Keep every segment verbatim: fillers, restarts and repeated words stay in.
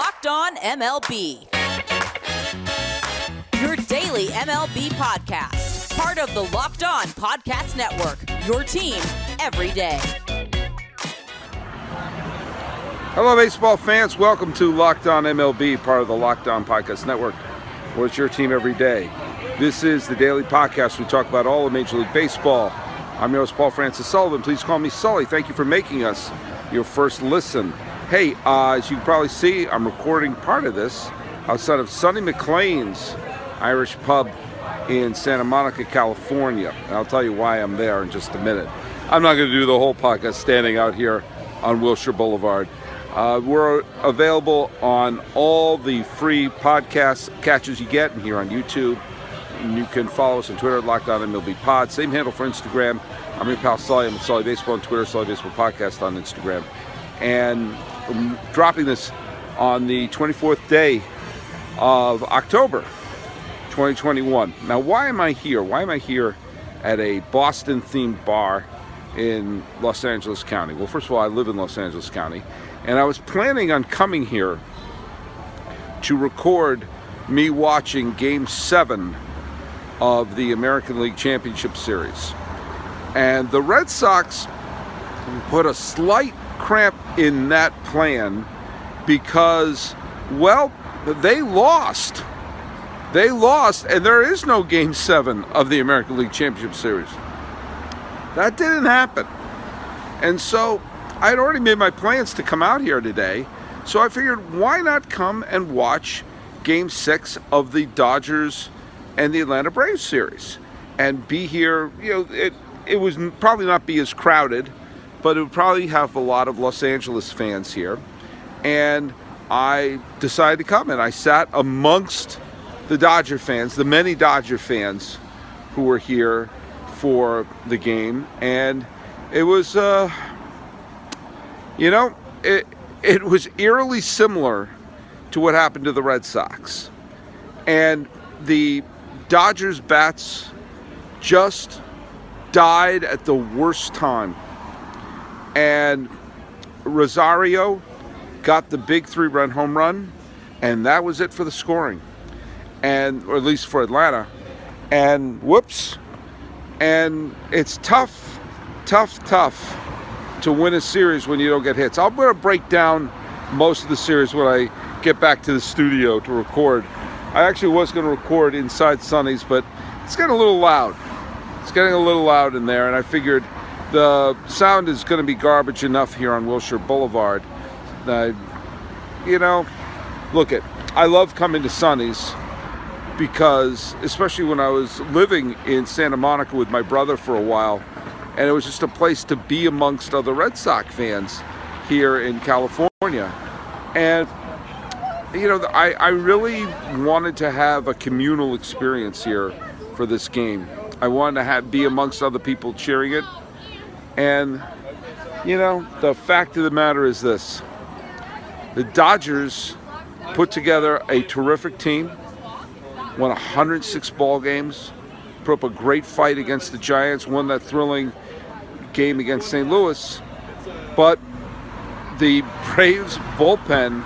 Locked On M L B, your daily M L B podcast. Part of the Locked On Podcast Network, your team every day. Hello, baseball fans. Welcome to Locked On M L B, part of the Locked On Podcast Network, where it's your team every day. This is the daily podcast. We talk about all of Major League Baseball. I'm your host, Paul Francis Sullivan. Please call me Sully. Thank you for making us your first listen. Hey, uh, as you can probably see, I'm recording part of this outside of Sonny McLean's Irish Pub in Santa Monica, California. And I'll tell you why I'm there in just a minute. I'm not going to do the whole podcast standing out here on Wilshire Boulevard. Uh, we're available on all the free podcast catches you get and here on YouTube. And you can follow us on Twitter at Locked On M L B Pod. Same handle for Instagram. I'm your pal Sully. I'm at Sully Baseball on Twitter, Sully Baseball Podcast on Instagram. And I'm dropping this on the twenty-fourth day of October, twenty twenty-one. Now, why am I here? Why am I here at a Boston-themed bar in Los Angeles County? Well, first of all, I live in Los Angeles County, and I was planning on coming here to record me watching Game seven of the American League Championship Series. And the Red Sox put a slight cramp in that plan because, well, they lost. They lost, and there is no Game seven of the American League Championship Series. That didn't happen. And so I had already made my plans to come out here today, so I figured why not come and watch Game six of the Dodgers and the Atlanta Braves series and be here. You know, it it was probably not be as crowded, but it would probably have a lot of Los Angeles fans here. And I decided to come, and I sat amongst the Dodger fans, the many Dodger fans who were here for the game. And it was, uh, you know, it it was eerily similar to what happened to the Red Sox. And the Dodgers bats just died at the worst time. And Rosario got the big three-run home run, and that was it for the scoring, and or at least for Atlanta. And whoops, and it's tough, tough, tough to win a series when you don't get hits. I'm going to break down most of the series when I get back to the studio to record. I actually was going to record inside Sonny's, but it's getting a little loud. It's getting a little loud in there, and I figured the sound is going to be garbage enough here on Wilshire Boulevard. Uh, you know, look it. I love coming to Sonny's because, especially when I was living in Santa Monica with my brother for a while, and it was just a place to be amongst other Red Sox fans here in California. And you know, I, I really wanted to have a communal experience here for this game. I wanted to have, be amongst other people cheering it. And, you know, the fact of the matter is this. The Dodgers put together a terrific team, won one hundred six ball games, put up a great fight against the Giants, won that thrilling game against Saint Louis. But the Braves bullpen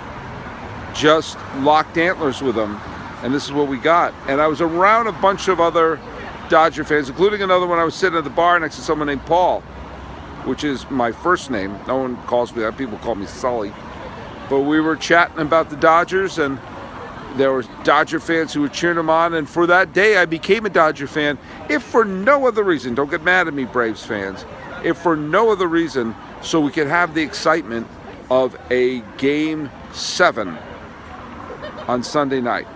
just locked antlers with them, and this is what we got. And I was around a bunch of other Dodger fans, including another one. I was sitting at the bar next to someone named Paul, which is my first name. No one calls me that. People call me Sully. But we were chatting about the Dodgers, and there were Dodger fans who were cheering them on. And for that day, I became a Dodger fan, if for no other reason. Don't get mad at me, Braves fans. If for no other reason, so we could have the excitement of a Game seven on Sunday night.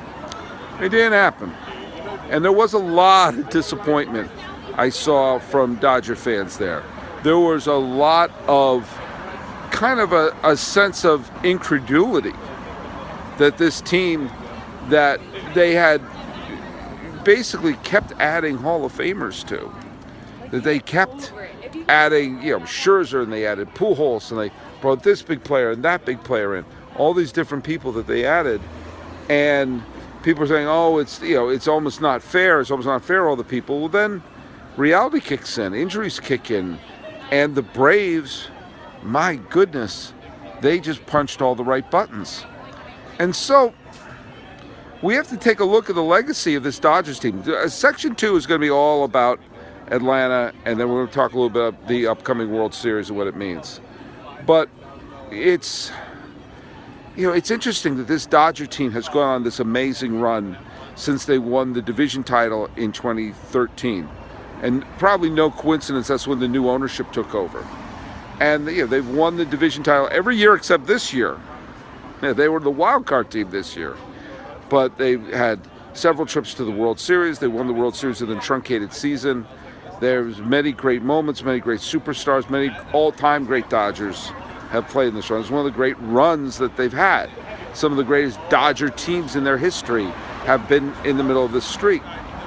It didn't happen. And there was a lot of disappointment I saw from Dodger fans there. There was a lot of kind of a, a sense of incredulity that this team that they had basically kept adding Hall of Famers to, that they kept adding, you know, Scherzer, and they added Pujols, and they brought this big player and that big player in, all these different people that they added. And people are saying, oh, it's, you know, it's almost not fair. It's almost not fair, all the people. Well, then reality kicks in, injuries kick in, and the Braves, my goodness, they just punched all the right buttons. And so we have to take a look at the legacy of this Dodgers team. Section two is going to be all about Atlanta, and then we're going to talk a little bit about the upcoming World Series and what it means. But it's, you know, it's interesting that this Dodger team has gone on this amazing run since they won the division title in twenty thirteen. And probably no coincidence, that's when the new ownership took over. And you know, they've won the division title every year except this year. Yeah, they were the wild card team this year. But they've had several trips to the World Series. They won the World Series in a truncated season. There's many great moments, many great superstars, many all-time great Dodgers have played in this run. It's one of the great runs that they've had. Some of the greatest Dodger teams in their history have been in the middle of this streak.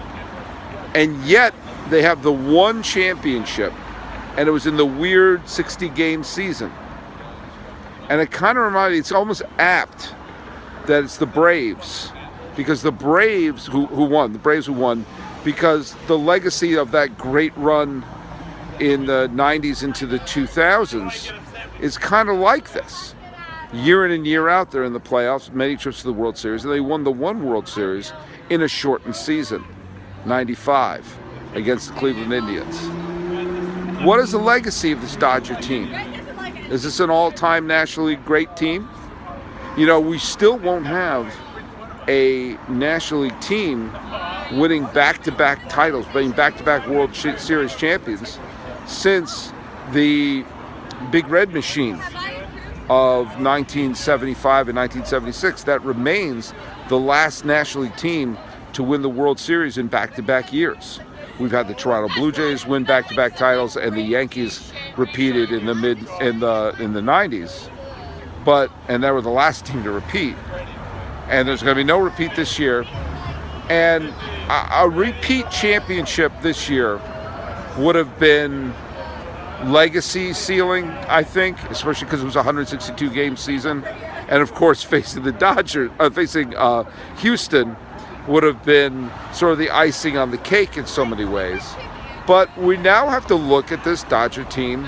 And yet, they have the one championship, and it was in the weird sixty-game season. And it kind of reminded me, it's almost apt that it's the Braves, because the Braves who, who won, the Braves who won, because the legacy of that great run in the nineties into the two thousands is kind of like this. Year in and year out, they're in the playoffs, many trips to the World Series, and they won the one World Series in a shortened season, ninety-five, against the Cleveland Indians. What is the legacy of this Dodger team? Is this an all-time National League great team? You know, we still won't have a National League team winning back-to-back titles, being back-to-back World Series champions since the Big Red Machine of nineteen seventy-five and nineteen seventy-six. That remains the last National League team to win the World Series in back-to-back years. We've had the Toronto Blue Jays win back-to-back titles, and the Yankees repeated in the mid in the in the nineties. But and they were the last team to repeat. And there's going to be no repeat this year. And a, a repeat championship this year would have been legacy sealing, I think, especially because it was a one hundred sixty-two game season. And of course, facing the Dodgers, uh, facing uh, Houston would have been sort of the icing on the cake in so many ways. But we now have to look at this Dodger team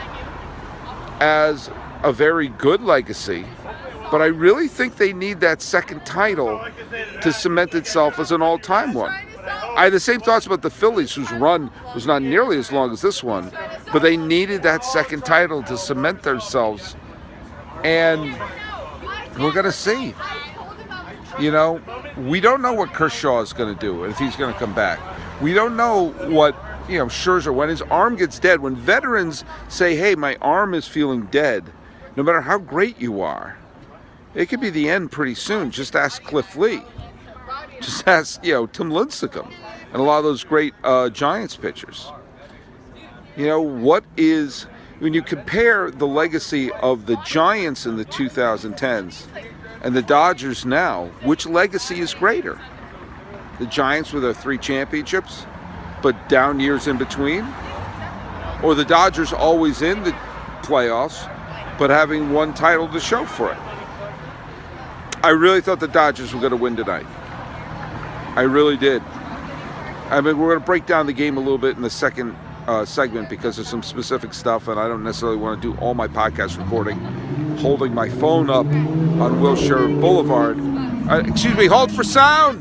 as a very good legacy, but I really think they need that second title to cement itself as an all-time one. I had the same thoughts about the Phillies, whose run was not nearly as long as this one, but they needed that second title to cement themselves, and we're going to see. You know, we don't know what Kershaw is going to do, if he's going to come back. We don't know what, you know, Scherzer, when his arm gets dead, when veterans say, hey, my arm is feeling dead, no matter how great you are, it could be the end pretty soon. Just ask Cliff Lee. Just ask, you know, Tim Lincecum and a lot of those great uh, Giants pitchers. You know, what is, when you compare the legacy of the Giants in the two thousand tens and the Dodgers now, which legacy is greater? The Giants with their three championships, but down years in between? Or the Dodgers always in the playoffs, but having one title to show for it? I really thought the Dodgers were going to win tonight. I really did. I mean, we're going to break down the game a little bit in the second uh, segment because there's some specific stuff, and I don't necessarily want to do all my podcast recording holding my phone up on Wilshire Boulevard. Uh, excuse me, hold for sound!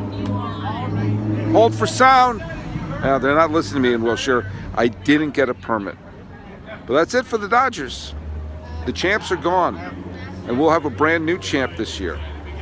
Hold for sound! Uh, they're not listening to me in Wilshire. I didn't get a permit. But that's it for the Dodgers. The champs are gone, and we'll have a brand new champ this year.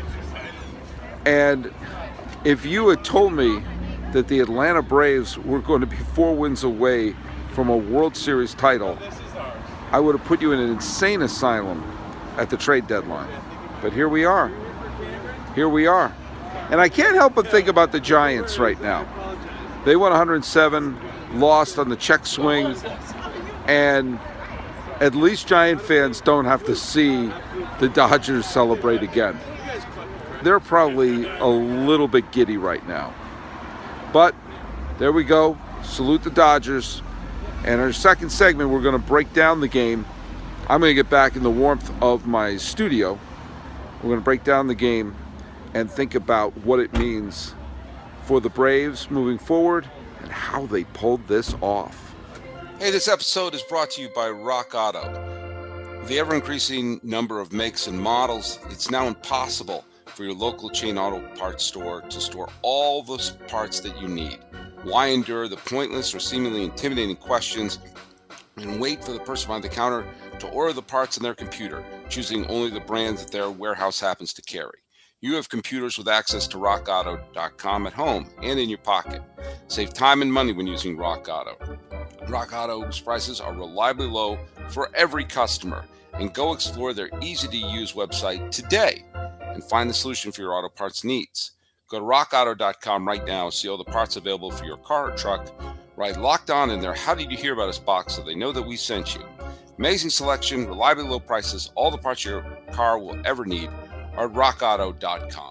And if you had told me that the Atlanta Braves were going to be four wins away from a World Series title, I would have put you in an insane asylum at the trade deadline. But here we are. Here we are. And I can't help but think about the Giants right now. They won one hundred seven, lost on the check swing, and at least Giant fans don't have to see the Dodgers celebrate again. They're probably a little bit giddy right now. But there we go. Salute the Dodgers. And our second segment, we're going to break down the game. I'm going to get back in the warmth of my studio. We're going to break down the game and think about what it means for the Braves moving forward and how they pulled this off. Hey, this episode is brought to you by Rock Auto. With the ever-increasing number of makes and models, it's now impossible for your local chain auto parts store to store all those parts that you need. Why endure the pointless or seemingly intimidating questions and wait for the person behind the counter to order the parts on their computer, choosing only the brands that their warehouse happens to carry? You have computers with access to rock auto dot com at home and in your pocket. Save time and money when using Rock Auto. Rock Auto's prices are reliably low for every customer, and go explore their easy-to-use website today and find the solution for your auto parts needs. Go to rock auto dot com right now, see all the parts available for your car or truck. Write Locked On in there, "How did you hear about us?" box so they know that we sent you. Amazing selection, reliably low prices, all the parts your car will ever need are at rock auto dot com.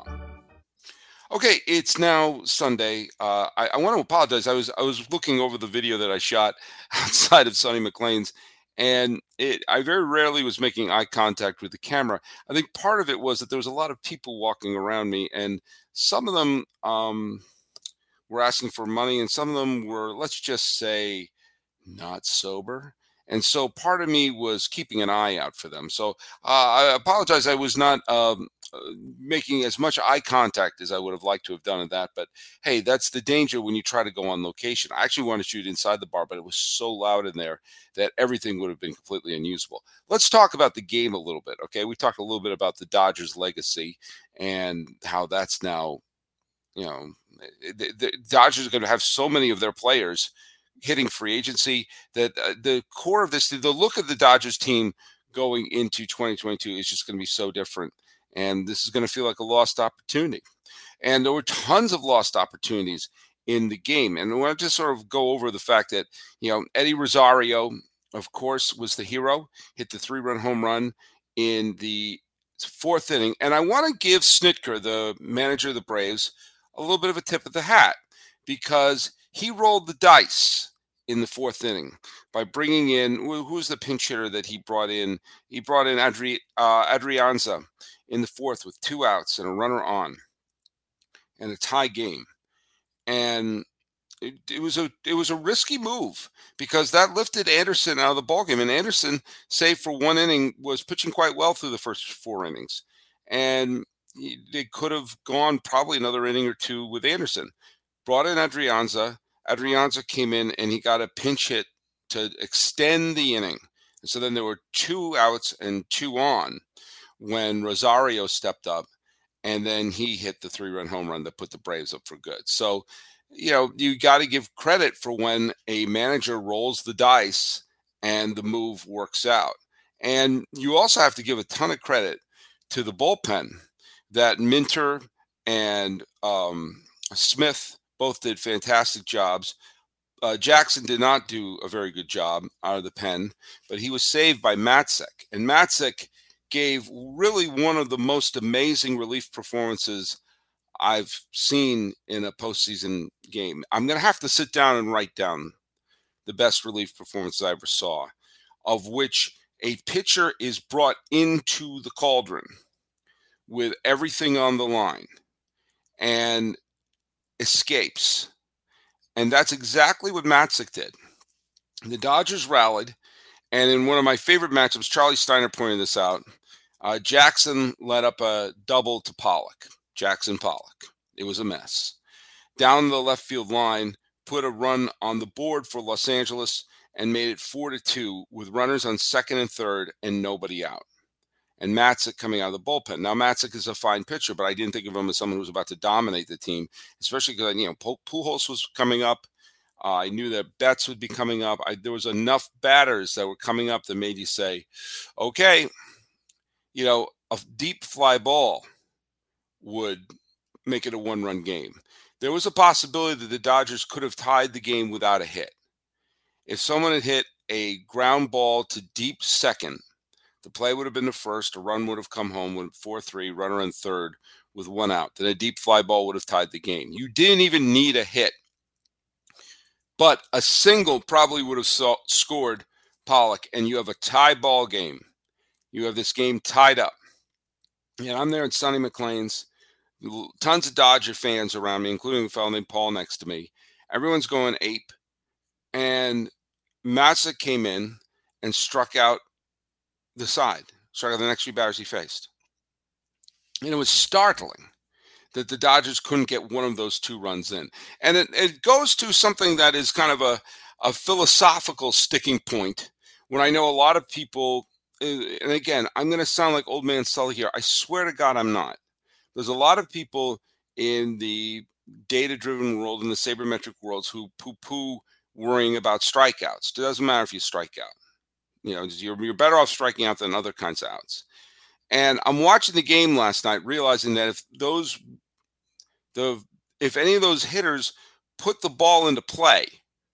Okay, it's now Sunday. Uh, I, I want to apologize. I was I was looking over the video that I shot outside of Sonny McLean's, and it, I very rarely was making eye contact with the camera. I think part of it was that there was a lot of people walking around me, and some of them um, were asking for money, and some of them were, let's just say, not sober. And so part of me was keeping an eye out for them. So uh, I apologize. I was not um, uh, making as much eye contact as I would have liked to have done in that. But hey, that's the danger when you try to go on location. I actually wanted to shoot inside the bar, but it was so loud in there that everything would have been completely unusable. Let's talk about the game a little bit. Okay, we talked a little bit about the Dodgers' legacy and how that's now, you know, the, the Dodgers are going to have so many of their players hitting free agency that uh, the core of this, the look of the Dodgers team going into twenty twenty-two is just going to be so different. And this is going to feel like a lost opportunity. And there were tons of lost opportunities in the game. And I want to just sort of go over the fact that, you know, Eddie Rosario, of course, was the hero, hit the three-run home run in the fourth inning. And I want to give Snitker, the manager of the Braves, a little bit of a tip of the hat, because he rolled the dice in the fourth inning by bringing in, who's the pinch hitter that he brought in? He brought in Adri, uh, Adrianza in the fourth with two outs and a runner on and a tie game. And it, it was a it was a risky move because that lifted Anderson out of the ballgame. And Anderson, save for one inning, was pitching quite well through the first four innings. And they could have gone probably another inning or two with Anderson. Brought in Adrianza. Adrianza came in and he got a pinch hit to extend the inning. And so then there were two outs and two on when Rosario stepped up, and then he hit the three-run home run that put the Braves up for good. So, you know, you got to give credit for when a manager rolls the dice and the move works out. And you also have to give a ton of credit to the bullpen that Minter and um, Smith both did fantastic jobs. Uh, Jackson did not do a very good job out of the pen, but he was saved by Matzek. And Matzek gave really one of the most amazing relief performances I've seen in a postseason game. I'm going to have to sit down and write down the best relief performances I ever saw, of which a pitcher is brought into the cauldron with everything on the line and escapes. And that's exactly what Matzek did. The Dodgers rallied, and in one of my favorite matchups, Charlie Steiner pointed this out, uh, Jackson led up a double to Pollock, Jackson Pollock. It was a mess. Down the left field line, put a run on the board for Los Angeles and made it four to two with runners on second and third and nobody out. And Matzek coming out of the bullpen. Now, Matzek is a fine pitcher, but I didn't think of him as someone who was about to dominate the team, especially because, you know, Pujols was coming up. Uh, I knew that Betts would be coming up. I, there was enough batters that were coming up that made you say, okay, you know, a deep fly ball would make it a one-run game. There was a possibility that the Dodgers could have tied the game without a hit. If someone had hit a ground ball to deep second, the play would have been the first. A run would have come home with four three, runner in third with one out. Then a deep fly ball would have tied the game. You didn't even need a hit. But a single probably would have saw, scored Pollock, and you have a tie ball game. You have this game tied up. And I'm there at Sonny McLean's. Tons of Dodger fans around me, including a fellow named Paul next to me. Everyone's going ape. And Matzek came in and struck out the side, strike out the next three batters he faced. And it was startling that the Dodgers couldn't get one of those two runs in. And it, it goes to something that is kind of a, a philosophical sticking point when I know a lot of people, and again, I'm going to sound like old man Sully here. I swear to God, I'm not. There's a lot of people in the data-driven world, in the sabermetric worlds, who poo-poo worrying about strikeouts. It doesn't matter if you strike out. You know, you're, you're better off striking out than other kinds of outs. And I'm watching the game last night, realizing that if those, the if any of those hitters put the ball into play,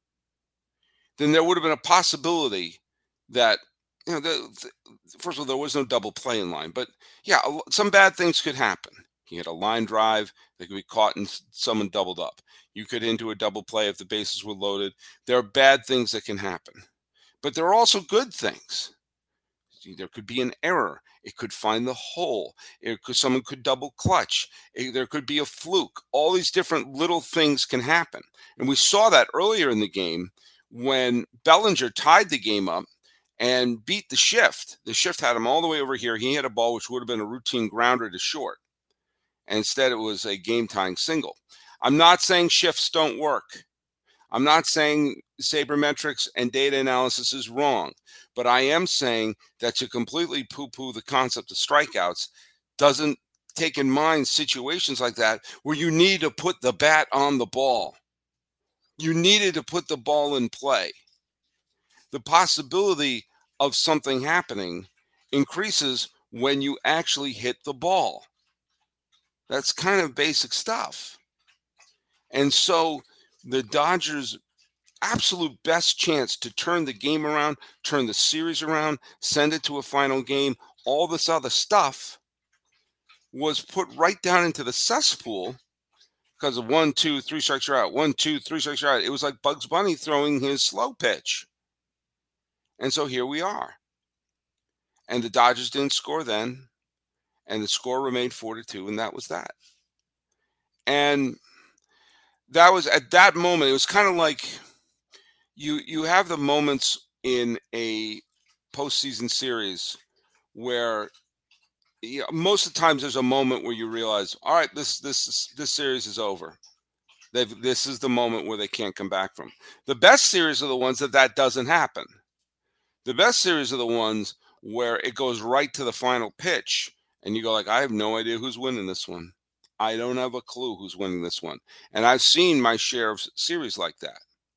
then there would have been a possibility that, you know, the, the, first of all, there was no double play in line. But yeah, some bad things could happen. You hit a line drive that could be caught and someone doubled up. You could into a double play if the bases were loaded. There are bad things that can happen. But there are also good things. There could be an error. It could find the hole. It could, someone could double clutch. It, there could be a fluke. All these different little things can happen. And we saw that earlier in the game when Bellinger tied the game up and beat the shift. The shift had him all the way over here. He had a ball which would have been a routine grounder to short. And instead, it was a game-tying single. I'm not saying shifts don't work. I'm not saying sabermetrics and data analysis is wrong. But I am saying that to completely poo-poo the concept of strikeouts doesn't take in mind situations like that where you need to put the bat on the ball. You needed to put the ball in play. The possibility of something happening increases when you actually hit the ball. That's kind of basic stuff. And so the Dodgers' absolute best chance to turn the game around, turn the series around, send it to a final game, all this other stuff was put right down into the cesspool because of one, two, three strikes are out. One, two, three strikes are out. It was like Bugs Bunny throwing his slow pitch. And so here we are. And the Dodgers didn't score then. And the score remained four to two, and that was that. And that was, at that moment, it was kind of like you you have the moments in a postseason series where, you know, most of the times there's a moment where you realize, all right, this this this series is over. They've, this is the moment where they can't come back from. The best series are the ones that that doesn't happen. The best series are the ones where it goes right to the final pitch, and you go like, I have no idea who's winning this one. I don't have a clue who's winning this one. And I've seen my share of series like that.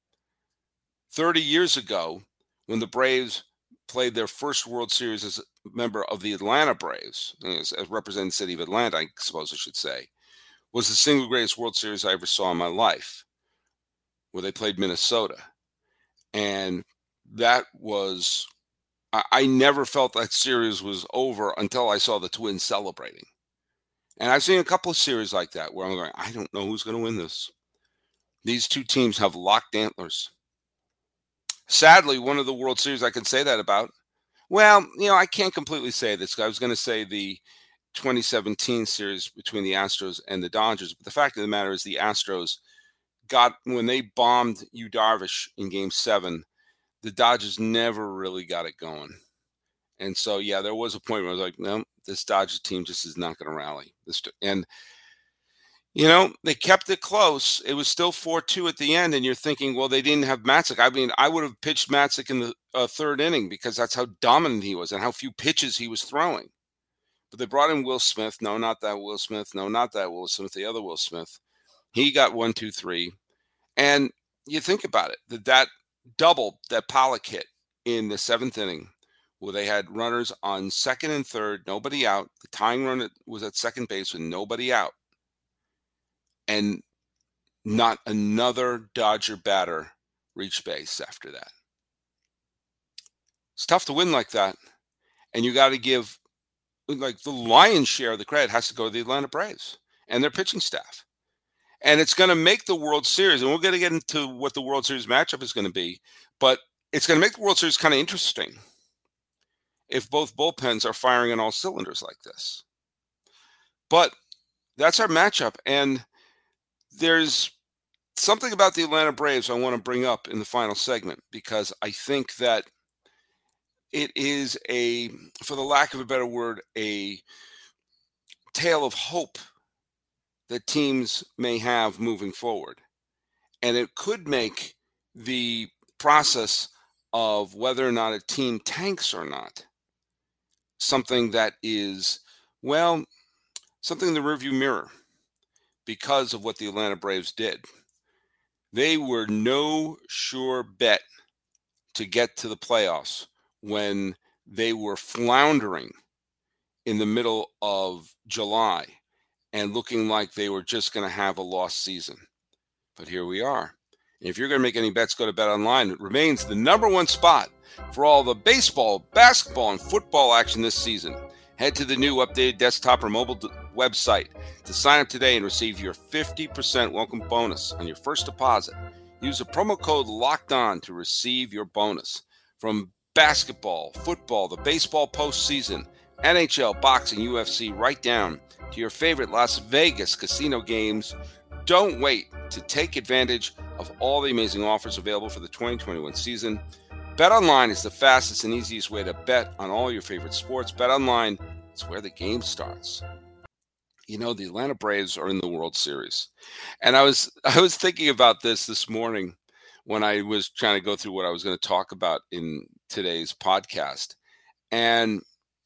thirty years ago, when the Braves played their first World Series as a member of the Atlanta Braves, as, as representing the city of Atlanta, I suppose I should say, was the single greatest World Series I ever saw in my life, where they played Minnesota. And that was, I, I never felt that series was over until I saw the Twins celebrating. And I've seen a couple of series like that where I'm going, I don't know who's going to win this. These two teams have locked antlers. Sadly, one of the World Series I can say that about, well, you know, I can't completely say this. I was going to say the twenty seventeen series between the Astros and the Dodgers. But the fact of the matter is the Astros got, when they bombed Yu Darvish in game seven, the Dodgers never really got it going. And so, yeah, there was a point where I was like, no, this Dodgers team just is not going to rally. This, and, you know, they kept it close. It was still four two at the end, and you're thinking, well, they didn't have Matzik. I mean, I would have pitched Matzik in the uh, third inning because that's how dominant he was and how few pitches he was throwing. But they brought in Will Smith. No, not that Will Smith. No, not that Will Smith, the other Will Smith. He got one, two, three. And you think about it, that, that double that Pollock hit in the seventh inning, where they had runners on second and third, nobody out. The tying run was at second base with nobody out. And not another Dodger batter reached base after that. It's tough to win like that. And you got to give, like, the lion's share of the credit has to go to the Atlanta Braves and their pitching staff. And it's going to make the World Series, and we're going to get into what the World Series matchup is going to be, but it's going to make the World Series kind of interesting if both bullpens are firing on all cylinders like this. But that's our matchup. And there's something about the Atlanta Braves I want to bring up in the final segment, because I think that it is a, for the lack of a better word, a tale of hope that teams may have moving forward. And it could make the process of whether or not a team tanks or not something that is, well, something in the rearview mirror because of what the Atlanta Braves did. They were no sure bet to get to the playoffs when they were floundering in the middle of July and looking like they were just going to have a lost season. But here we are. And if you're going to make any bets, go to BetOnline. It remains the number one spot for all the baseball, basketball, and football action this season. Head to the new updated desktop or mobile d- website to sign up today and receive your fifty percent welcome bonus on your first deposit. Use the promo code LOCKEDON to receive your bonus. From basketball, football, the baseball postseason, N H L, boxing, U F C, right down to your favorite Las Vegas casino games. Don't wait to take advantage of all the amazing offers available for the twenty twenty-one season. BetOnline is the fastest and easiest way to bet on all your favorite sports. BetOnline is where the game starts. You know, the Atlanta Braves are in the World Series. And I was I was thinking about this this morning when I was trying to go through what I was going to talk about in today's podcast. And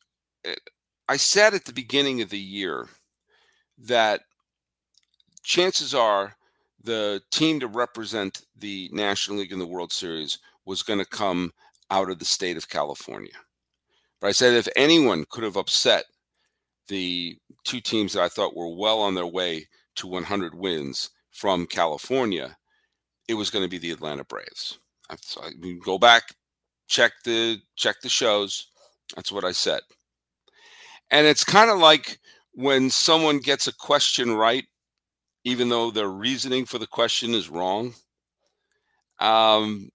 I said at the beginning of the year that chances are the team to represent the National League in the World Series was going to come out of the state of California. But I said if anyone could have upset the two teams that I thought were well on their way to one hundred wins from California, it was going to be the Atlanta Braves. So I mean, go back, check the check the shows. That's what I said. And it's kind of like when someone gets a question right, even though their reasoning for the question is wrong. Um,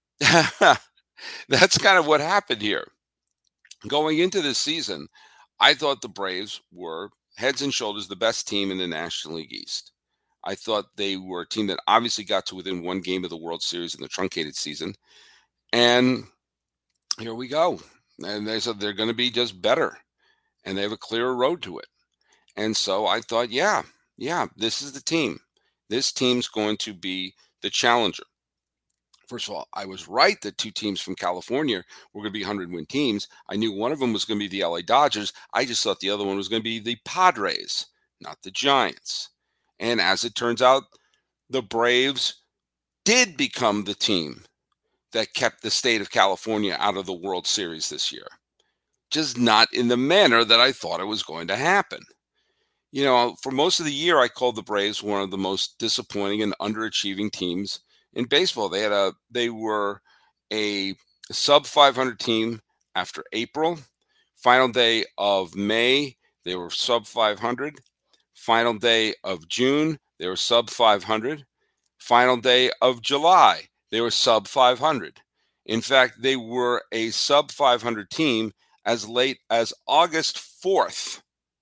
that's kind of what happened here. Going into this season, I thought the Braves were heads and shoulders the best team in the National League East. I thought they were a team that obviously got to within one game of the World Series in the truncated season. And here we go. And they said they're going to be just better. And they have a clearer road to it. And so I thought, yeah, yeah, this is the team. This team's going to be the challenger. First of all, I was right that two teams from California were going to be one hundred win teams. I knew one of them was going to be the L A Dodgers. I just thought the other one was going to be the Padres, not the Giants. And as it turns out, the Braves did become the team that kept the state of California out of the World Series this year. Just not in the manner that I thought it was going to happen. You know, for most of the year, I called the Braves one of the most disappointing and underachieving teams in baseball. They had a, they were a sub five hundred team after April. Final day of May, they were sub five hundred. Final day of June, they were sub five hundred. Final day of July, they were sub five hundred. In fact, they were a sub five hundred team as late as August fourth.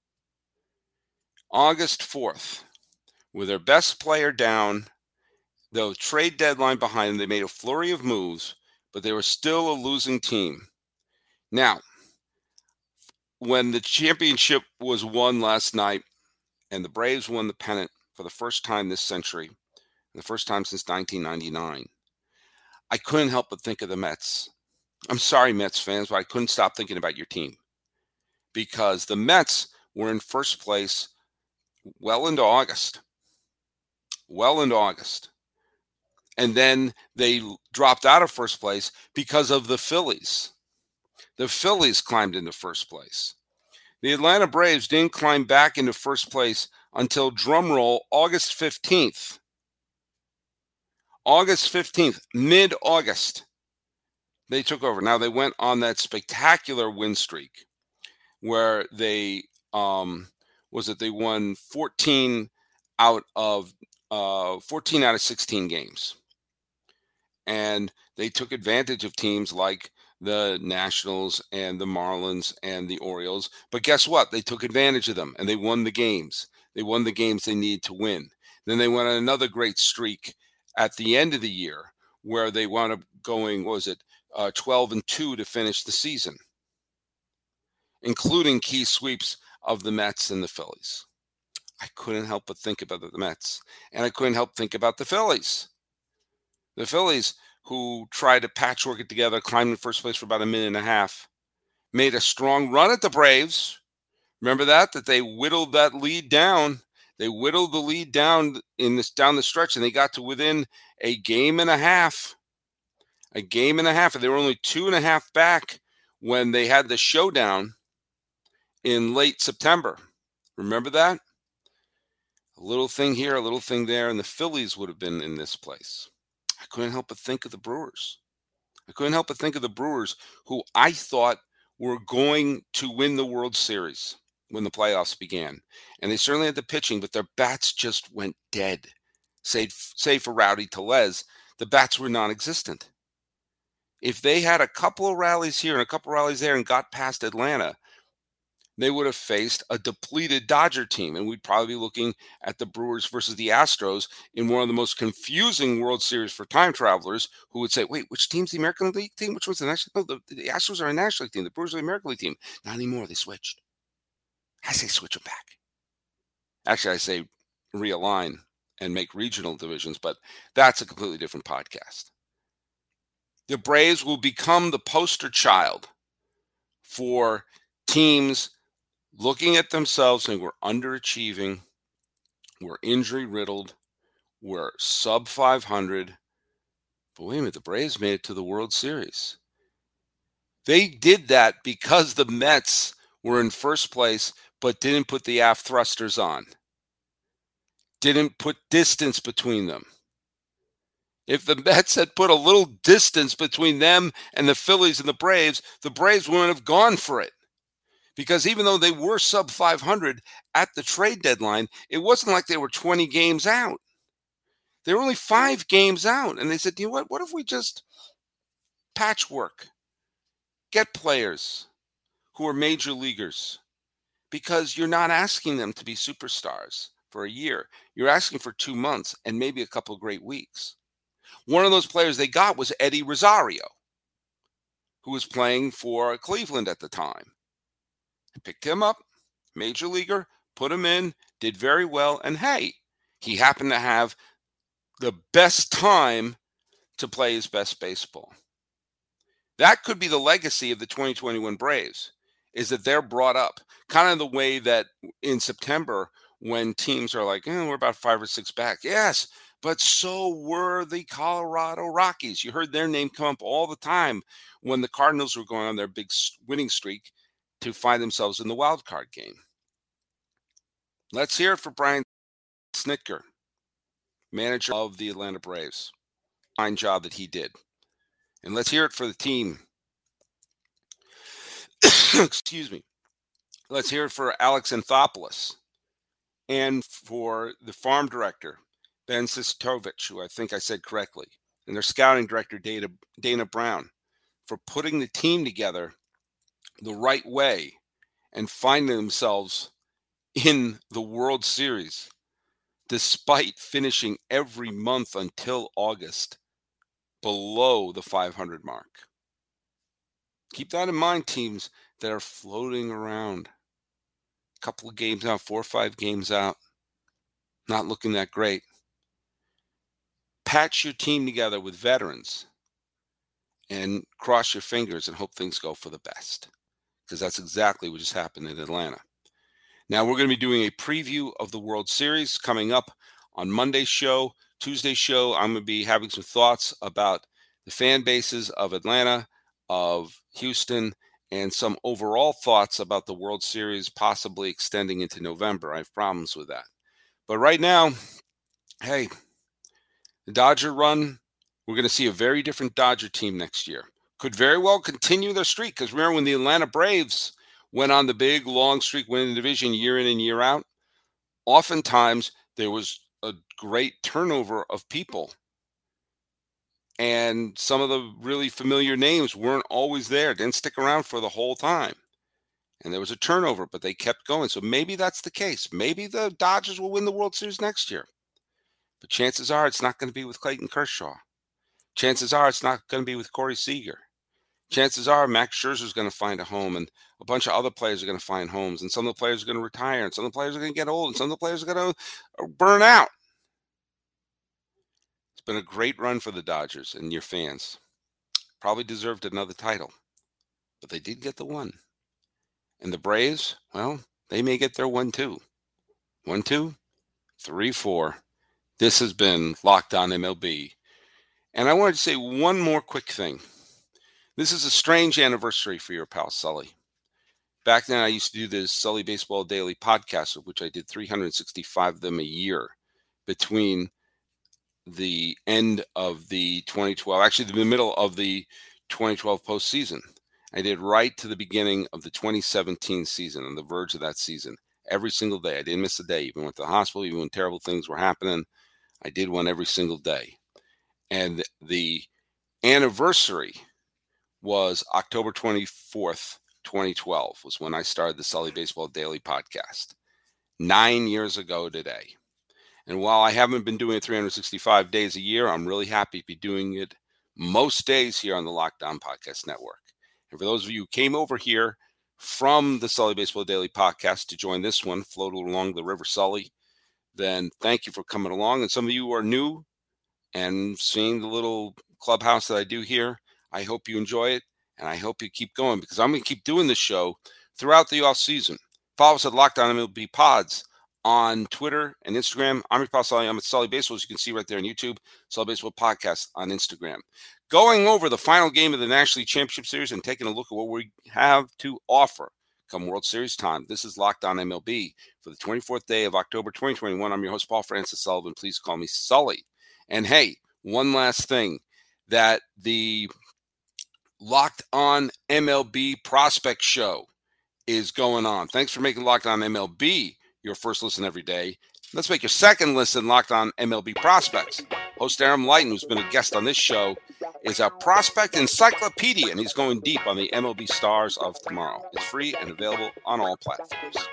August fourth, with their best player down, the trade deadline behind them. They made a flurry of moves, but they were still a losing team. Now, when the championship was won last night and the Braves won the pennant for the first time this century, the first time since nineteen ninety-nine, I couldn't help but think of the Mets. I'm sorry, Mets fans, but I couldn't stop thinking about your team because the Mets were in first place well into August. Well into August. And then they dropped out of first place because of the Phillies. The Phillies climbed into first place. The Atlanta Braves didn't climb back into first place until, drumroll, August fifteenth. August fifteenth, mid-August, they took over. Now, they went on that spectacular win streak where they, um, was it they won fourteen out of uh, fourteen out of sixteen games. And they took advantage of teams like the Nationals and the Marlins and the Orioles. But guess what? They took advantage of them and they won the games. They won the games they needed to win. Then they went on another great streak at the end of the year where they wound up going, what was it, uh, twelve and two to finish the season. including key sweeps of the Mets and the Phillies. I couldn't help but think about the Mets, and I couldn't help think about the Phillies. The Phillies, who tried to patchwork it together, climbed in first place for about a minute and a half, made a strong run at the Braves. Remember that? That they whittled that lead down. They whittled the lead down in this down the stretch, and they got to within a game and a half. A game and a half, and they were only two and a half back when they had the showdown in late September. Remember that? A little thing here, a little thing there, and the Phillies would have been in this place. I couldn't help but think of the Brewers. I couldn't help but think of the Brewers, who I thought were going to win the World Series when the playoffs began. And they certainly had the pitching, but their bats just went dead. Save, save for Rowdy Tellez, the bats were non-existent. If they had a couple of rallies here and a couple of rallies there and got past Atlanta, they would have faced a depleted Dodger team, and we'd probably be looking at the Brewers versus the Astros in one of the most confusing World Series for time travelers, who would say, wait, which team's the American League team? Which one's the National? No, the, the Astros are a National League team. The Brewers are the American League team. Not anymore. They switched. I say switch them back. Actually, I say realign and make regional divisions, but that's a completely different podcast. The Braves will become the poster child for teams looking at themselves saying, we're underachieving, we're injury riddled, we're sub five hundred. But wait a minute, the Braves made it to the World Series. They did that because the Mets were in first place, but didn't put the aft thrusters on. Didn't put distance between them. If the Mets had put a little distance between them and the Phillies and the Braves, the Braves wouldn't have gone for it. Because even though they were sub five hundred at the trade deadline, it wasn't like they were twenty games out. They were only five games out. And they said, you know what? What if we just patchwork? Get players who are major leaguers. Because you're not asking them to be superstars for a year. You're asking for two months and maybe a couple of great weeks. One of those players they got was Eddie Rosario, who was playing for Cleveland at the time. I picked him up, major leaguer, put him in, did very well, and hey, he happened to have the best time to play his best baseball. That could be the legacy of the twenty twenty-one Braves, is that they're brought up kind of the way that in September when teams are like, eh, we're about five or six back. Yes, but so were the Colorado Rockies. You heard their name come up all the time when the Cardinals were going on their big winning streak to find themselves in the wild card game. Let's hear it for Brian Snitker, manager of the Atlanta Braves. Fine job that he did. And let's hear it for the team. Excuse me. Let's hear it for Alex Anthopoulos and for the farm director, Ben Sistovic, who I think I said correctly, and their scouting director, Dana, Dana Brown, for putting the team together the right way and finding themselves in the World Series, despite finishing every month until August below the five hundred mark. Keep that in mind, teams that are floating around. A couple of games out, four or five games out, not looking that great. Patch your team together with veterans and cross your fingers and hope things go for the best, because that's exactly what just happened in Atlanta. Now, we're going to be doing a preview of the World Series coming up on Monday's show. Tuesday's show, I'm going to be having some thoughts about the fan bases of Atlanta, of Houston, and some overall thoughts about the World Series possibly extending into November. I have problems with that. But right now, hey, the Dodger run, we're going to see a very different Dodger team next year. Could very well continue their streak, because remember when the Atlanta Braves went on the big long streak winning the division year in and year out, oftentimes there was a great turnover of people. And some of the really familiar names weren't always there, didn't stick around for the whole time. And there was a turnover, but they kept going. So maybe that's the case. Maybe the Dodgers will win the World Series next year. But chances are it's not going to be with Clayton Kershaw. Chances are it's not going to be with Corey Seager. chances are Max Scherzer is going to find a home, and a bunch of other players are going to find homes, and some of the players are going to retire, and some of the players are going to get old, and some of the players are going to burn out. It's been a great run for the Dodgers and your fans. Probably deserved another title, but they did get the one. And the Braves, well, they may get their one, too. One, two, three, four. This has been Locked On M L B. And I wanted to say one more quick thing. This is a strange anniversary for your pal, Sully. Back then, I used to do this Sully Baseball Daily podcast, of which I did three hundred sixty-five of them a year between the end of the twenty twelve, actually the middle of the twenty twelve postseason. I did right to the beginning of the twenty seventeen season, on the verge of that season, every single day. I didn't miss a day, even went to the hospital, even when terrible things were happening. I did one every single day. And the anniversary was October twenty-fourth, twenty twelve, was when I started the Sully Baseball Daily podcast. Nine years ago today. And while I haven't been doing it three hundred sixty-five days a year, I'm really happy to be doing it most days here on the Locked On Podcast Network. And for those of you who came over here from the Sully Baseball Daily podcast to join this one, floated along the River Sully, then thank you for coming along. And some of you who are new and seeing the little clubhouse that I do here, I hope you enjoy it, and I hope you keep going, because I'm going to keep doing this show throughout the off season. Follow us at Locked On M L B Pods on Twitter and Instagram. I'm your pal Sully. I'm at Sully Baseball, as you can see right there on YouTube. Sully Baseball Podcast on Instagram. Going over the final game of the National League Championship Series and taking a look at what we have to offer come World Series time. This is Locked On M L B for the twenty-fourth day of October twenty twenty-one. I'm your host, Paul Francis Sullivan. Please call me Sully. And hey, one last thing, that the Locked On M L B Prospect Show is going on. Thanks for making Locked On M L B your first listen every day. Let's make your second listen Locked On M L B Prospects. Host Aram Lighton, who's been a guest on this show, is a prospect encyclopedia, and he's going deep on the M L B stars of tomorrow. It's free and available on all platforms.